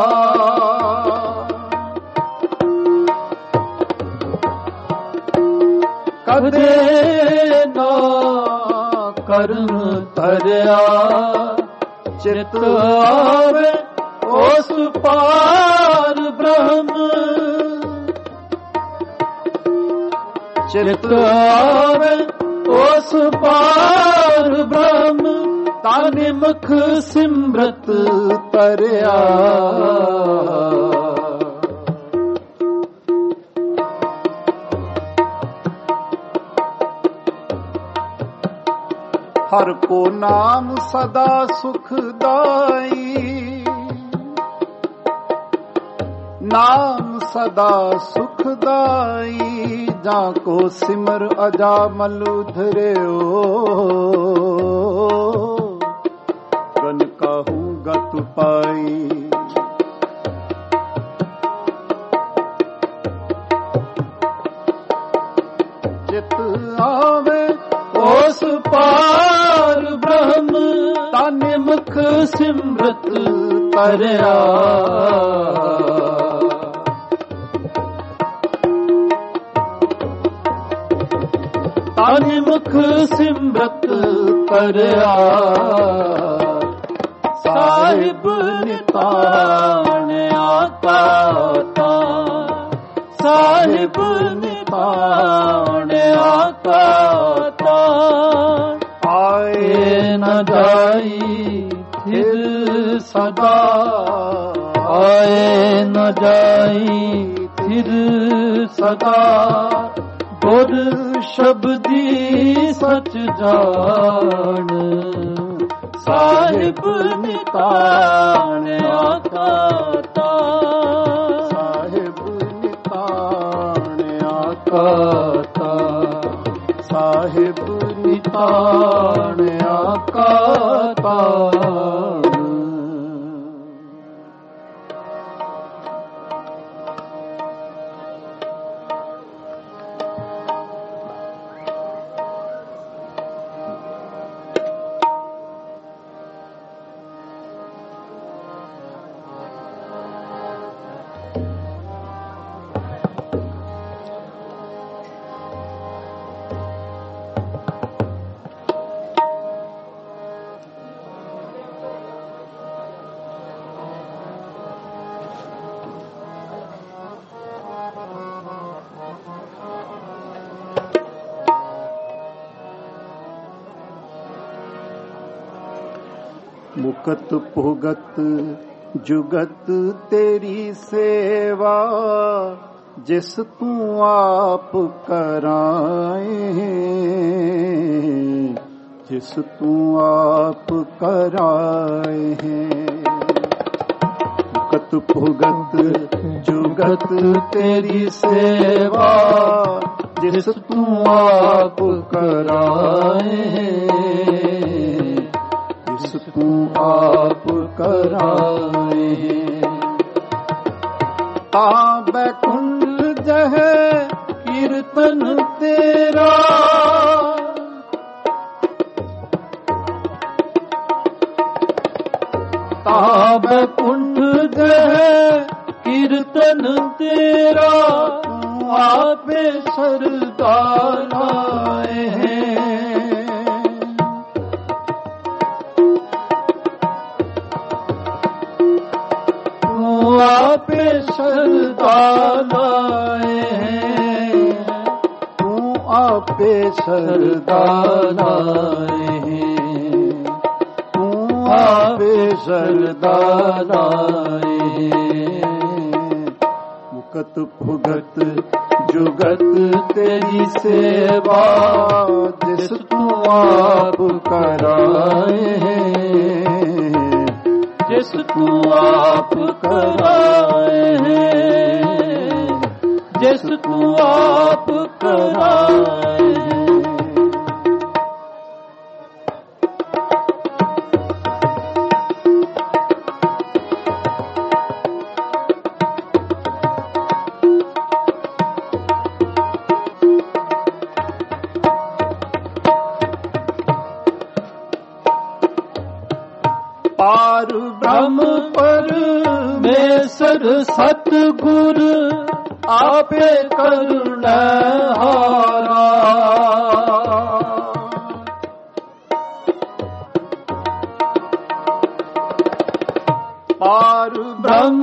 ਕਦੇ ਨਾ ਕਰਨ ਧਰਿਆ। ਚਿਤ ਆਵੇ ਉਸ ਪਾਰ ਬ੍ਰਹਮ, ਚਿਤ ਆਵੇ ਉਸ ਪਾਰ ਬ੍ਰਹਮ। ਤਾਨੇ ਮੁਖ ਸਿਮਰਤ ਤਰਿਆ, ਹਰ ਕੋ ਨਾਮ ਸਦਾ ਸੁਖਦਾਈ, ਨਾਮ ਸਦਾ ਸੁਖਦਾਈ। ਜਾਂ ਕੋ ਸਿਮਰ ਅਜਾਮਲ ਧਰਿਓ, ਗਨ ਕਾਹੂ ਗਤ ਪਾਈ। ਚਿਤ ਆਵੇ ਉਸ ਪਾਰ ਬ੍ਰਹਮ, ਤਨ ਮੁਖ ਸਿਮਰਤ ਤਰਿਆ। ਤਨ ਮੁਖ ਸਿਮਰਤ ਤਰਿਆ। ਸਾਹਿਬ ਨਿਤਾਣਿਆ ਕਾਤਾ, ਸਾਹਿਬ ਨਿਤਾਣਿਆ ਕਾਤਾ। ਆਏ ਨ ਜਾਈ ਫਿਰ ਸਦਾ, ਆਏ ਨ ਜਾਈ ਫਿਰ ਸਦਾ। ਗੁਰ ਸ਼ਬਦੀ ਸਚ ਜਾਣ, ਸਾਹਿਬ ਨਿਤਾਣਿਆ ਕਾਤਾ, ਸਾਹਿਬ ਨਿਤਾਣਿਆ ਕਾਤਾ, ਸਾਹਿਬ ਨਿਤਾਣਿਆ ਕਾਤਾ। ਮੁਕਤ ਭੁਗਤ ਜੁਗਤ ਤੇਰੀ ਸੇਵਾ, ਜਿਸ ਤੂੰ ਆਪ ਕਰਾਏ, ਜਿਸ ਤੂੰ ਆਪ ਕਰਾਏ। ਮੁਕਤ ਭੁਗਤ ਜੁਗਤ ਤੇਰੀ ਸੇਵਾ, ਜਿਸ ਤੂੰ ਆਪ ਕਰਾਏ, ਤੂੰ ਆਪ ਕਰਾਏ। ਤਾਂ ਬੈਕੁੰਠ ਜਹੈ ਕੀਰਤਨ ਤੇਰਾ, ਤਾਂ ਬੈਕੁੰਠ ਜਹੈ ਕੀਰਤਨ ਤੇਰਾ। ਤੂੰ ਆਪੇ ਸਰਦਾਰ ਆਏ, ਆਪੇ ਸਰਦਾਨਾਏ, ਤੂੰ ਆਪੇ ਸਰਦਾਨਾਏ, ਤੂੰ ਆਪੇ ਸਰਦਾਨਾਏ। ਮੁਕਤ ਭੁਗਤ ਜੁਗਤ ਤੇਰੀ ਸੇਵਾ, ਜਿਸ ਤੂੰ ਆਪ ਕਰਾਏ, ਜਿਸ ਤੂੰ ਆਪ ਕਰਾਏ, ਜਿਸ ਤੂੰ ਆਪ ਕਰਾਏ। ਪਾਰ ਬ੍ਰਹਮ ਪਰਮੇਸ਼ਰ ਸਤਿਗੁਰ, ਆਪੇ ਕਰੁਣਾ ਹਾਰਾ। ਪਾਰ ਬ੍ਰਹਮ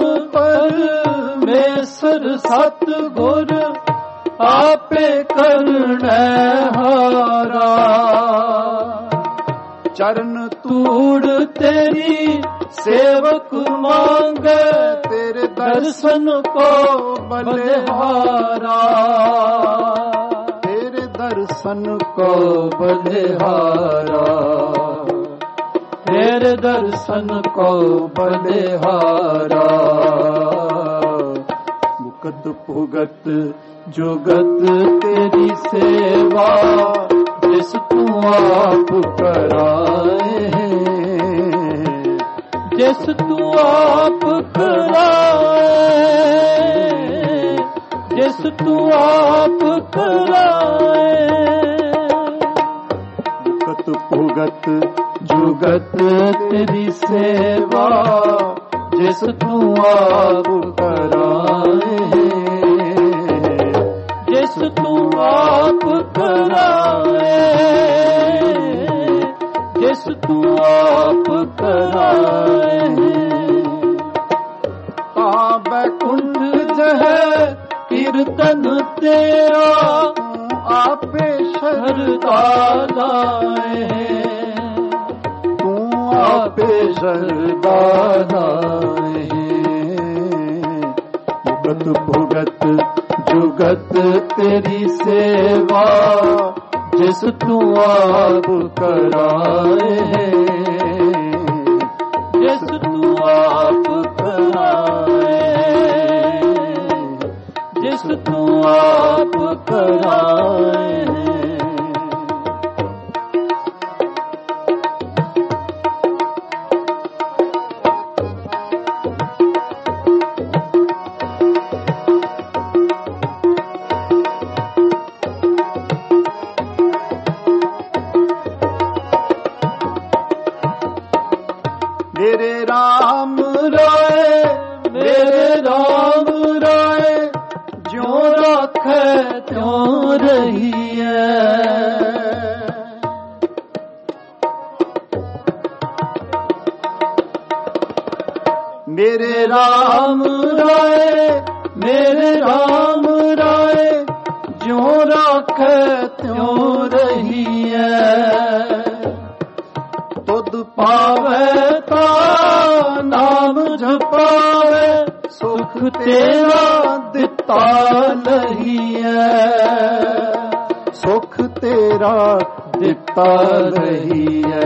ਪਰਮੇਸ਼ਰ ਸਤਿਗੁਰ, ਆਪੇ ਕਰੁਣਾ ਹਾਰਾ। ਚਰਨ ਧੂੜ ਤੇਰੀ ਸੇਵਕ ਮੰਗੇ, ਤੇਰੇ ਦਰਸ਼ਨ ਕੋ ਬਲਿਹਾਰਾ। ਤੇਰੇ ਦਰ दर्शन को बलिहारा, तेरे दर्शन को बलिहारा। मुकत भुगत जुगत तेरी सेवा, जिस तू आप कराए, जिस तू आप कराए, जिस तू आप कराए। मुकत भुगत जुगत तेरी सेवा, जिस तू आप कराए, जिस तू आप कराए, जिस तू आप कराए। बैकुंठ जह कीर्तन तेरा, आपे शरदा लाए, तू आपे शरदा लाए। मुकत भुगत जुगत तेरी सेवा, जिस तू आप कराए, जिस तू आप कराए, जिस तू आप कराए। मेरे राम राय, मेरे राम राय, ज्यों राखे त्यों रहिए। मेरे राम राय, मेरे राम राय, ज्यों राखे त्यों रहिए। तुद पावे ता नाम जपावे, सुख तेरा दिता लहिए, सुख तेरा दिता लहिए,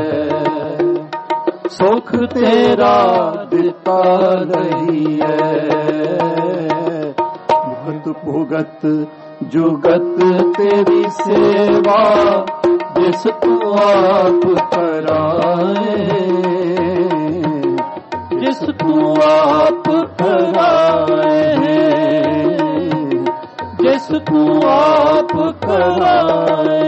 सुख तेरा दिता लहिए। मुकत भुगत जुगत तेरी सेवा, जिस तू आप कराए, जिस तू आप कराए, जिस तू आप कराए।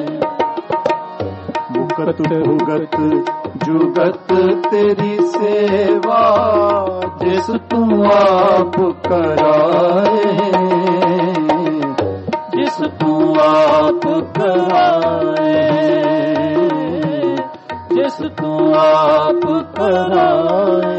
मुकत भुगत जुगत तेरी सेवा, जिस तू आप कराए, जिस तू आप कराए, जिस तू आप कराए।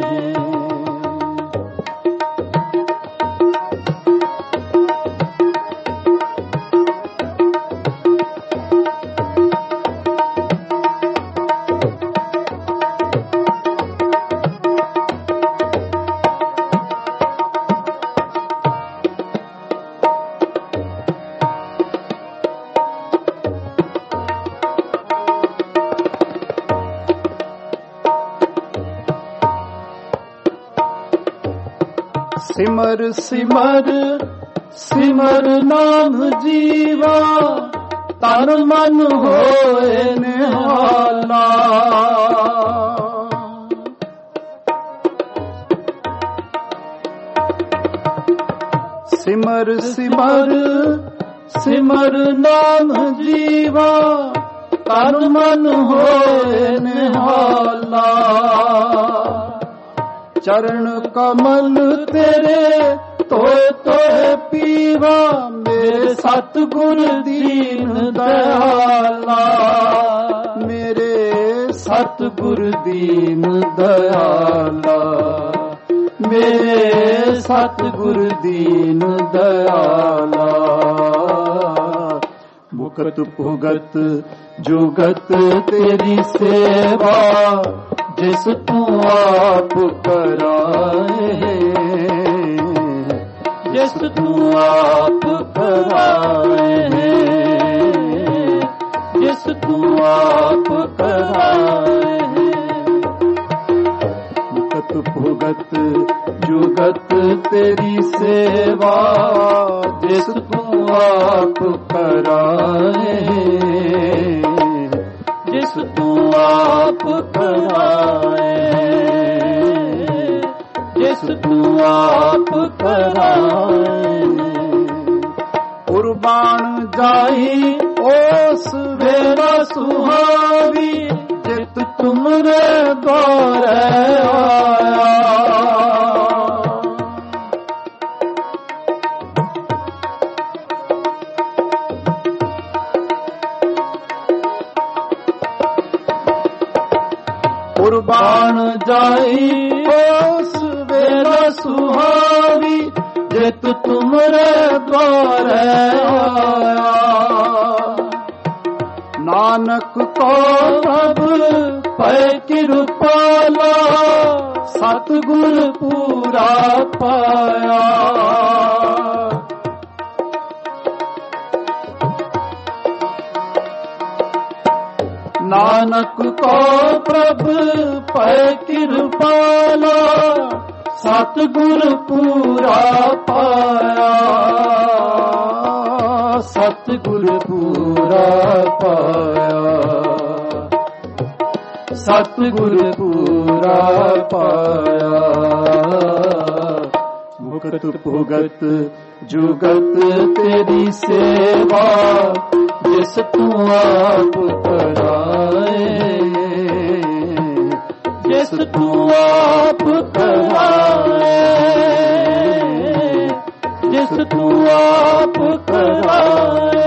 सिमर सिमर सिमर नाम जीवा, तन मन होए निहाला। सिमर सिमर सिमर नाम जीवा, तन मन होए निहाला। चरण कमल तेरे तोए तोए पीवा, मेरे सतगुर दीन दयाला, मेरे सतगुर दीन दयाला, मेरे सतगुर दीन दयाला। मुकत भुगत जुगत तेरी सेवा, जिस तू आप कराए, जिस तू आप कराए, ਜਿਸ ਤੂੰ ਆਪ ਕਰਾਏ। ਮੁਕਤ ਭੁਗਤ ਜੁਗਤ ਤੇਰੀ ਸੇਵਾ, ਜਿਸ ਤੂੰ ਆਪ ਕਰਾਏ। ਜਿਸ ਤੂੰ ਆਪ ਕਰਾਏ, ਜਿਸ ਤੂੰ ਆਪ ਕਰਾਏ। ਕੁਰਬਾਨ ਜਾਈ ਉਸ ਵੇਲਾ ਸੁਹਾਵੀ, ਜਿਤ ਤੁਮਰੇ ਦੁਆਰੇ ਆਇਆ। ਕੁਰਬਾਨ ਜਾਈ ਉਸ ਵੇਲਾ ਸੁਹਾਵੀ, ਜਿਤ ਤੁਮਰੇ ਦੁਆਰੇ ਆਇਆ। ਨਾਨਕ ਕੋ ਪ੍ਰਭ ਪੈ ਕਿਰਪਾਲਾ, ਸਤਿਗੁਰ ਪੂਰਾ ਪਾਇਆ। ਨਾਨਕ ਕੋ ਪ੍ਰਭ ਪੈ ਕਿਰਪਾਲਾ, ਸਤਿਗੁਰ ਪੂਰਾ ਪਾਇਆ। ਸਤਿਗੁਰ ਪੂਰਾ ਪਾਇਆ, ਸਤਿਗੁਰ ਪੂਰਾ ਪਾਇਆ। ਮੁਕਤ ਭੁਗਤ ਜੁਗਤ ਤੇਰੀ ਸੇਵਾ, ਜਿਸ ਤੂੰ ਆਪ ਕਰਾਏ। ਜਿਸ ਤੂੰ ਆਪ ਕਰਾਏ, ਜਿਸ ਤੂੰ ਆਪ ਕਰਾਏ।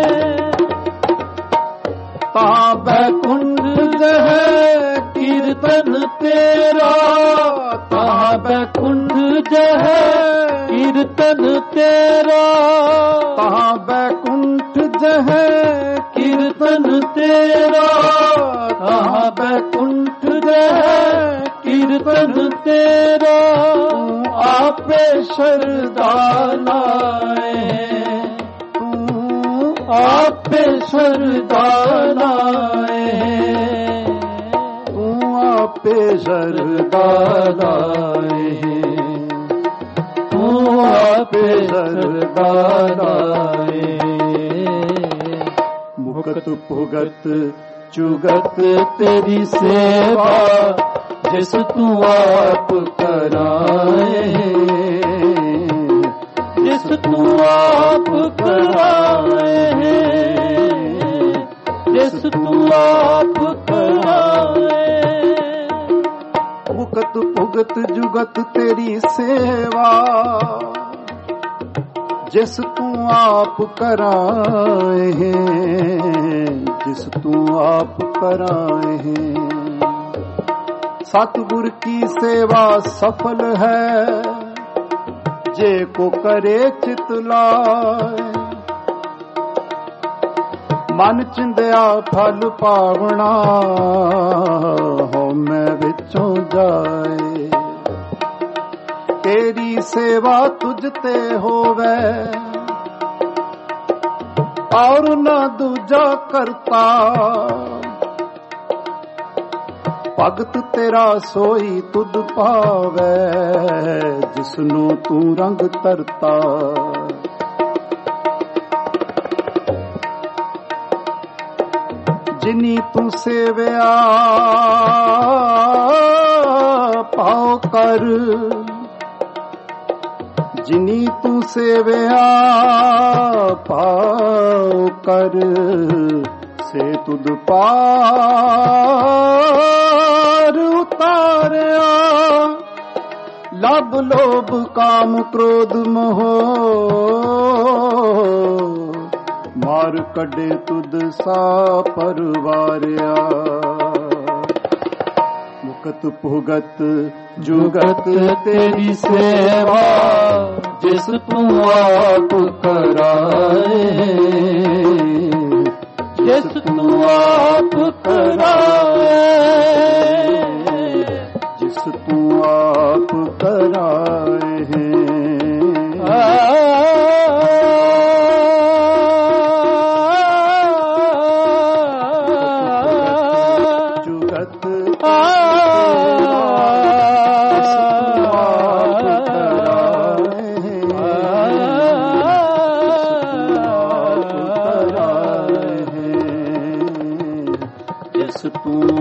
ਤਾਂ ਬੈਕੁੰਠ ਜਹ ਕੀਰਤਨ ਤੇਰਾ, ਤਾਂ ਬੈਕੁੰਠ ਜਹ ਕੀਰਤਨ ਤੇਰਾ। ਤਾਂ ਬੈਕੁੰਠ ਜਹ ਕੀਰਤਨ ਤੇਰਾ, ਤਾਂ ਬੈਕੁੰਠ ਜਹ ਕੀਰਤਨ ਤੇਰਾ। ਤੂੰ ਆਪੇ ਸ਼ਰਧਾ ਲਾਏ, ਤੂੰ ਆਪੇ ਸ਼ਰਧਾ ਲਾਏ। ਤੂੰ ਆਪੇ ਸ਼ਰਧਾ ਲਾਏ, ਤੂੰ ਆਪੇ ਸ਼ਰਧਾ ਲਾਏ। ਮੁਕਤ ਭੁਗਤ ਜੁਗਤ ਤੇਰੀ ਸੇਵਾ, ਜਿਸ ਤੂੰ ਆਪ ਕਰਾਏ। ਜਿਸ ਤੂੰ ਆਪ ਕਰਾਏ, ਜਿਸ ਤੂੰ ਆਪ ਕਰਾਏ। ਮੁਕਤ ਭੁਗਤ ਜੁਗਤ ਤੇਰੀ ਸੇਵਾ, ਜਿਸ ਤੂੰ ਆਪ ਕਰਾਏ। ਜਿਸ ਤੂੰ ਆਪ ਕਰਾਏ। सतगुर की सेवा सफल है, जे को करे चित लाए। मन चिंदिया फल पावना, हो मैं विचों जाए। तेरी सेवा तुझते होवे, और न दूजा करता। भगत तेरा सोई तुद पावे, जिसनू तू रंग तरता। जिनी तू सेविया पाओ कर, जिनी तू सेविया पाओ कर। से तुद पार उतारिया, लब लोभ काम क्रोध मोह। मार कढे तुद सा परवारिया। मुकत भुगत जुगत तेरी सेवा, जिस तू आप कराए। जिस तू आप कराए, जिस तू आप कराए।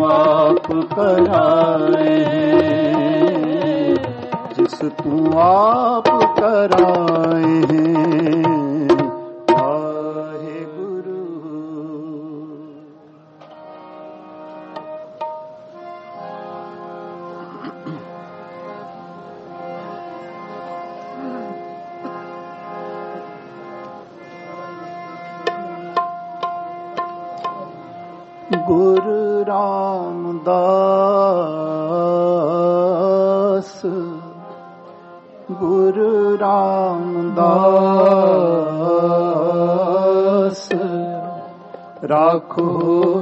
आप कराए हैं, जिस तू आप कराए हैं। वाहे गुरु। गुरु रामदास, गुरु रामदास, राखो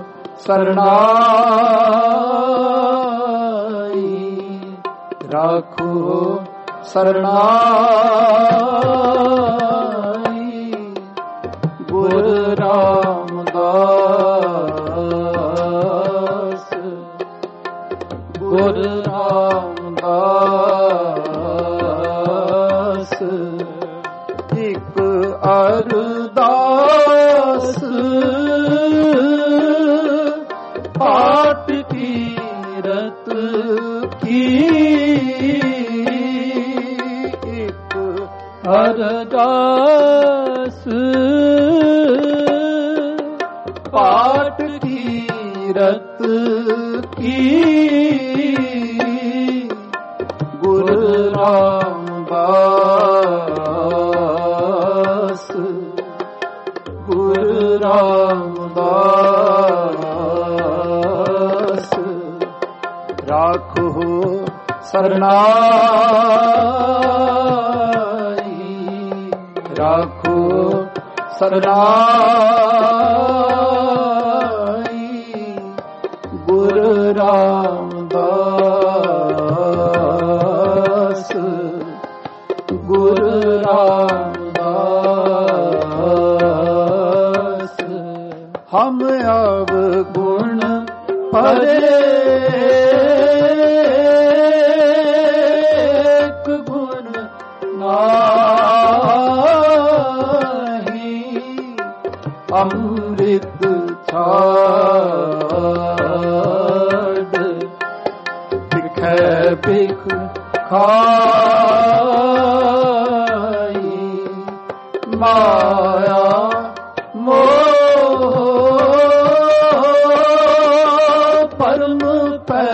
सरनाई, राखो सरनाई। गुरु रामदास, गुरु रामदास, एक अरदास पाठ कीरत की, एक अरदास पाठ कीरत की। गुरु रामदास, गुरु रामदास, राखो सरनाई, राखो सरनाई। गुरु रामदास, गुरु रामदास, हम अब गुण परे गुण नाही, अमृत छाड़ बिखै बिख खाई। माया मोह परम पै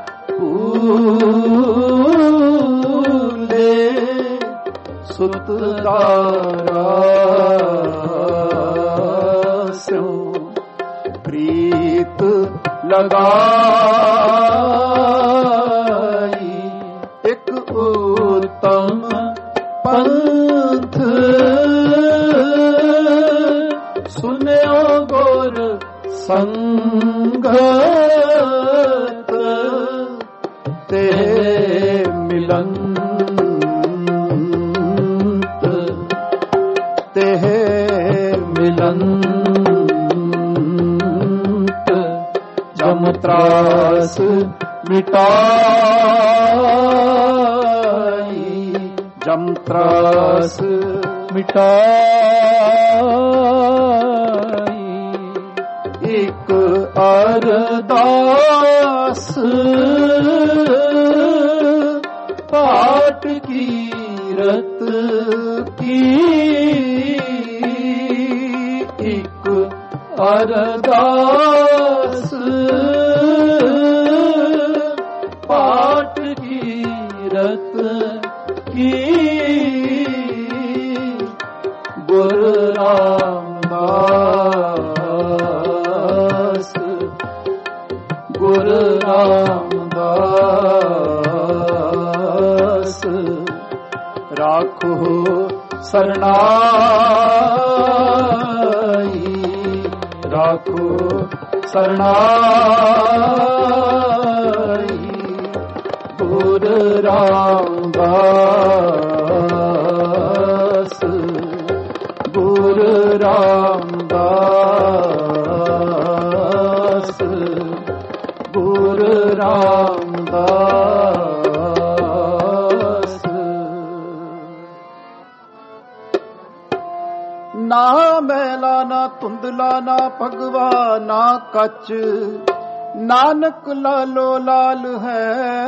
पूले, सुत दारा स्यो प्रीत लगाई। एक उत्तम पंथ सुन्यो गुर संगत, ते मिलंत, ते मिलंत। जम त्रास मिटाई, जम त्रास मिटाई। एक अरदास पाठ कीरत की, एक अरदास पाठ कीरत की। गुरु रामदास, गुरु रामदास, राखो सरनाई, राखो सरनाई। गुरु रामदास, गुरु रामदास, गुरु रामदास। ना मैला ना धुंधला ना भगवा ना कच, ਨਾਨਕ ਲਾਲੋ ਲਾਲ ਹੈ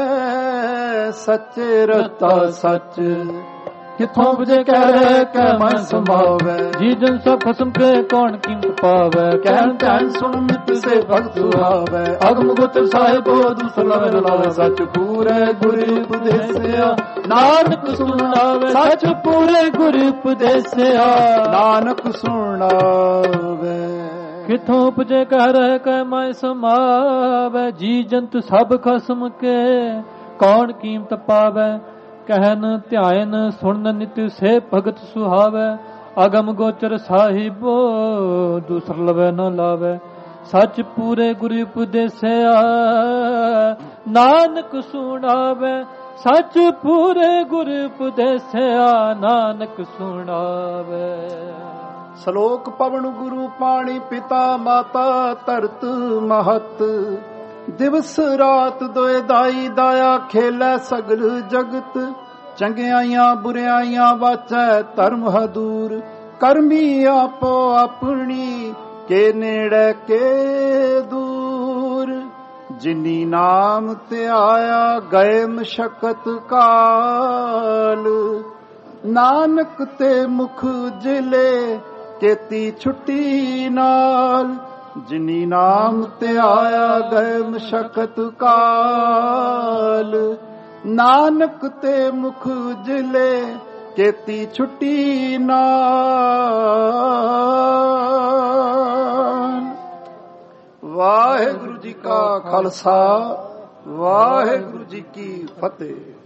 ਸੱਚੇ ਰਤਾ ਸੱਚ ਕਿਥੋਂ ਬਜੇ ਕਹਿ ਮਨ ਸੰਭਾਵੈ ਜੀ ਜਨ ਸਭ ਖਸਮ ਕੇ ਕੌਣ ਕੀਮਤ ਪਾਵੈ ਕਹਿਣ ਕਹਿਣ ਸੁਣ ਮਿਤ ਸੇ ਭਗਤ ਸੁਹਾਵੈ ਅਗਮ ਗੁਰ ਸਾਹਿਬੋ ਦੁਸਲਵ ਲਾਵੈ ਸੱਚ ਪੂਰੇ ਗੁਰ ਉਪਦੇਸਿਆ ਨਾਨਕ ਸੁਣਾਵੇ ਸੱਚ ਪੂਰੇ ਗੁਰ ਉਪਦੇਸਿਆ ਨਾਨਕ ਸੁਣਾਵੇ ਕਿਥੋਂ ਉਪਜੇ ਕਹਿ ਮੈਂ ਸਮਾਵੈ ਜੀ ਜੰਤ ਸਭ ਖਸਮ ਕੇ ਕੌਣ ਕੀਮਤ ਪਾਵੈ ਕਹਿਨ ਧਿਆਨ ਸੁਣਨ ਨਿਤ ਸੇ ਭਗਤ ਸੁਹਾਵੈ ਅਗਮ ਗੋਚਰ ਸਾਹਿਬੋ ਦੂਸਰ ਲਵੈ ਨ ਲਾਵੈ ਸੱਚ ਪੂਰੇ ਗੁਰ ਉਪਦੇਸਿਆ ਨਾਨਕ ਸੁਣਾਵੈ ਸੱਚ ਪੂਰੇ ਗੁਰ ਉਪਦੇਸਿਆ ਨਾਨਕ ਸੁਣਾਵੈ ਸ਼ਲੋਕ ਪਵਨ ਗੁਰੂ ਪਾਣੀ ਪਿਤਾ ਮਾਤਾ ਧਰਤ ਮਹਤ ਦਿਵਸ ਰਾਤ ਦੋਇ ਦਾਈ ਦਾਇਆ ਖੇਲੇ ਸਗਲ ਜਗਤ ਚੰਗਿਆਈਆਂ ਬੁਰਿਆਈਆਂ ਵਾਚੈ ਧਰਮ ਹਦੂਰ ਕਰਮੀ ਆਪੋ ਆਪਣੀ ਕੇ ਨੇੜੇ ਕੇ ਦੂਰ ਜਿਨੀ ਨਾਮ ਤੇ ਆਇਆ ਗਏ ਮਸ਼ਕਤ ਕਾਲ ਨਾਨਕ ਤੇ ਮੁਖ ਜਿਲੇ ਕੇਤੀ ਛੁੱਟੀ ਨਾਲ ਜਿਨੀ ਨਾਮ ਤੇ ਆਇਆ ਗਏ ਮਸ਼ਕਤ ਕਾਲ ਨਾਨਕ ਤੇ ਮੁਖ ਜਿਲੇ ਕੇਤੀ ਛੁੱਟੀ ਨਾਲ। ਵਾਹਿਗੁਰੂ ਜੀ ਕਾ ਖਾਲਸਾ ਵਾਹਿਗੁਰੂ ਜੀ ਕੀ ਫਤਿਹ।